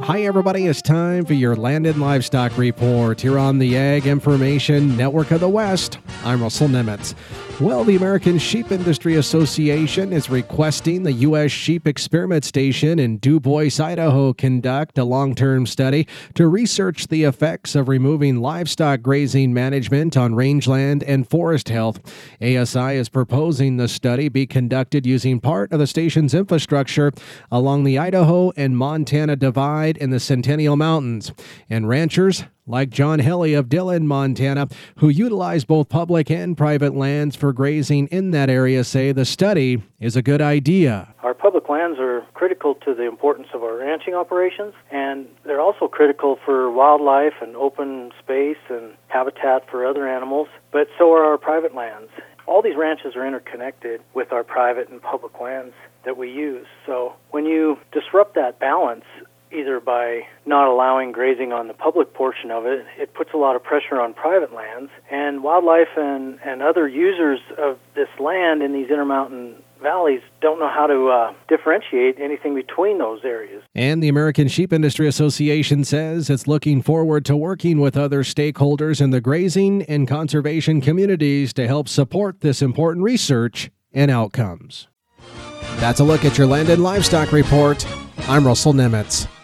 Hi, everybody. It's time for your Land and Livestock Report here on the Ag Information Network of the West. I'm Russell Nemitz. Well, the American Sheep Industry Association is requesting the U.S. Sheep Experiment Station in DuBois, Idaho, conduct a long-term study to research the effects of removing livestock grazing management on rangeland and forest health. ASI is proposing the study be conducted using part of the station's infrastructure along the Idaho and Montana Divide in the Centennial Mountains. And ranchers like John Helly of Dillon, Montana, who utilize both public and private lands for grazing in that area, say the study is a good idea. Our public lands are critical to the importance of our ranching operations, and they're also critical for wildlife and open space and habitat for other animals, but so are our private lands. All these ranches are interconnected with our private and public lands that we use. So when you disrupt that balance, either by not allowing grazing on the public portion of it, it puts a lot of pressure on private lands, and wildlife and other users of this land in these intermountain valleys don't know how to differentiate anything between those areas. And the American Sheep Industry Association says it's looking forward to working with other stakeholders in the grazing and conservation communities to help support this important research and outcomes. That's a look at your Land and Livestock Report. I'm Russell Nemitz.